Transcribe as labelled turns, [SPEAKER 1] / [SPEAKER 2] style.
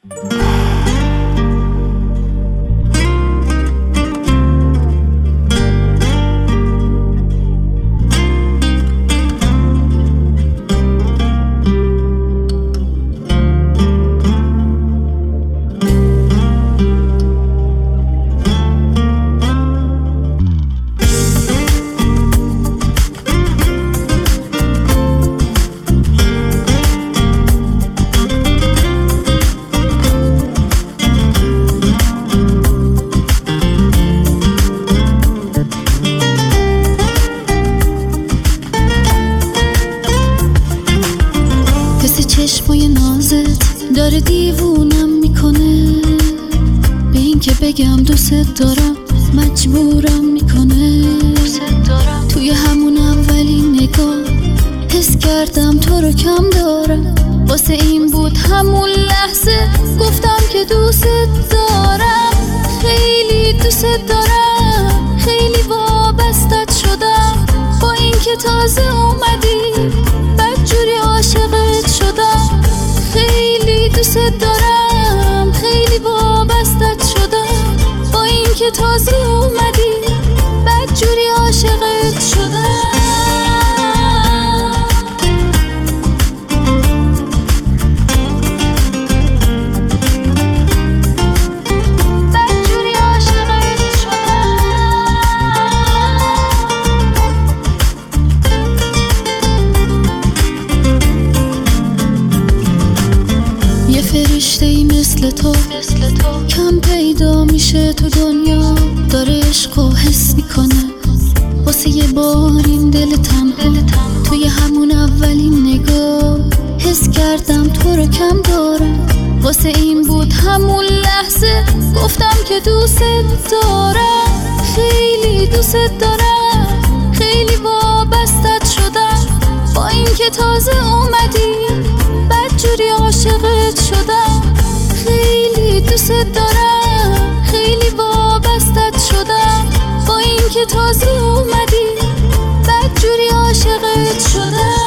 [SPEAKER 1] چشمای نازت داره دیوونم میکنه، به این که بگم دوست دارم مجبورم میکنه. توی همون اولین نگاه حس کردم تو رو کم دارم، واسه این بود همون لحظه گفتم که دوست دارم. خیلی دوست دارم، خیلی وابستت شدم، با این که تازه اومدی بدجوری عاشقت شدم. خیلی دوست دارم، خیلی وابستت شدم، با این که تازه اومدی بدجوری عاشقت شدم. فرشته‌ای مثل تو کم پیدا میشه تو دنیا، داره عشقو حس میکنه واسه یه بار این دل تنها. توی همون اولین نگاه حس کردم تو رو کم دارم، واسه این بود همون لحظه گفتم که دوست دارم. خیلی دوست دارم، خیلی وابستت شدم، با این که تازه اومدی بدجوری عاشقت شدم. خیلی دوست دارم، خیلی وابستت شدم، با این که تازه اومدی بدجوری عاشقت شدم.